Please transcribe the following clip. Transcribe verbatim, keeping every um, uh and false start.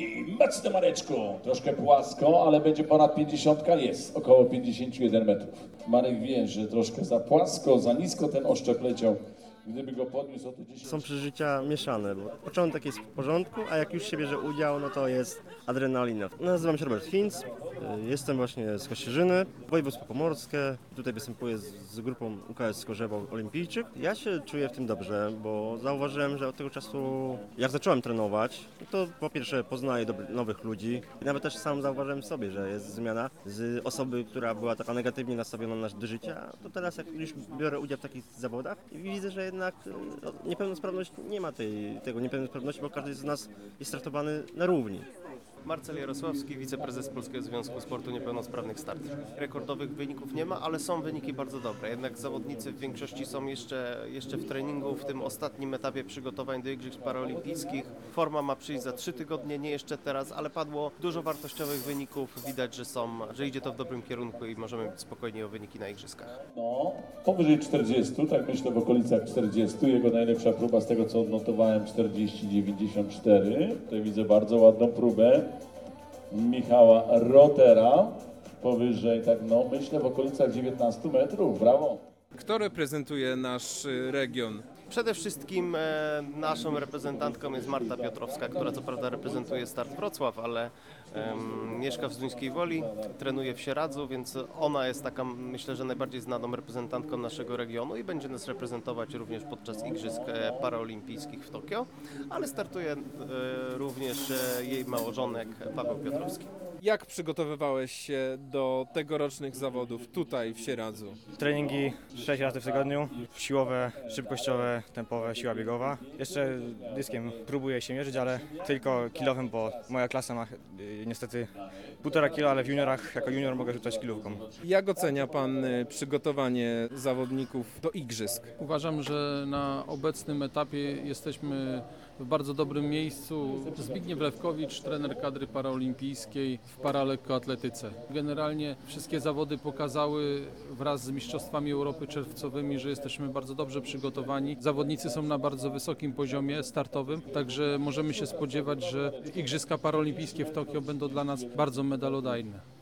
I mocno Mareczku, troszkę płasko, ale będzie ponad pięćdziesiątka, jest około pięćdziesiąt jeden metrów. Marek wie, że troszkę za płasko, za nisko ten oszczep leciał. Gdyby go podniósł o to dziesięć... Są przeżycia mieszane, bo początek jest w porządku, a jak już się bierze udział, no to jest adrenalina. Nazywam się Robert Finc, jestem właśnie z Kościerzyny, województwo pomorskie. Tutaj występuję z, z grupą U K S Skorzewo Olimpijczyk. Ja się czuję w tym dobrze, bo zauważyłem, że od tego czasu, jak zacząłem trenować, to po pierwsze poznaję dobry, nowych ludzi. I nawet też sam zauważyłem w sobie, że jest zmiana z osoby, która była taka negatywnie nastawiona do życia, to teraz jak już biorę udział w takich zawodach i widzę, że jednak niepełnosprawność nie ma tej, tego niepełnosprawności, bo każdy z nas jest traktowany na równi. Marcel Jarosławski, wiceprezes Polskiego Związku Sportu Niepełnosprawnych Start. Rekordowych wyników nie ma, ale są wyniki bardzo dobre. Jednak zawodnicy w większości są jeszcze, jeszcze w treningu, w tym ostatnim etapie przygotowań do Igrzysk Paraolimpijskich. Forma ma przyjść za trzy tygodnie, nie jeszcze teraz, ale padło dużo wartościowych wyników. Widać, że są, że idzie to w dobrym kierunku i możemy być spokojni o wyniki na Igrzyskach. No, powyżej czterdziestu, tak myślę w okolicach czterdziestu. Jego najlepsza próba z tego co odnotowałem czterdzieści dziewięćdziesiąt cztery. Tutaj widzę bardzo ładną próbę Michała Rotera, powyżej, tak no, myślę w okolicach dziewiętnastu metrów, brawo. Kto reprezentuje nasz region? Przede wszystkim e, naszą reprezentantką jest Marta Piotrowska, która co prawda reprezentuje Start Wrocław, ale e, mieszka w Zduńskiej Woli, trenuje w Sieradzu, więc ona jest taka, myślę, że najbardziej znaną reprezentantką naszego regionu i będzie nas reprezentować również podczas Igrzysk Paraolimpijskich w Tokio, ale startuje e, również e, jej małżonek Paweł Piotrowski. Jak przygotowywałeś się do tegorocznych zawodów tutaj w Sieradzu? Treningi sześć razy w tygodniu, siłowe, szybkościowe, tempowe, siła biegowa. Jeszcze dyskiem próbuję się mierzyć, ale tylko kilowym, bo moja klasa ma y, niestety półtora kilo, ale w juniorach jako junior mogę rzucać kilówką. Jak ocenia Pan y, przygotowanie zawodników do Igrzysk? Uważam, że na obecnym etapie jesteśmy w bardzo dobrym miejscu. Zbigniew Lewkowicz, trener kadry paraolimpijskiej w paralekkoatletyce. Generalnie wszystkie zawody pokazały wraz z Mistrzostwami Europy czerwcowymi, że jesteśmy bardzo dobrze przygotowani. Zawodnicy są na bardzo wysokim poziomie startowym, także możemy się spodziewać, że Igrzyska Paraolimpijskie w Tokio będą dla nas bardzo medalodajne.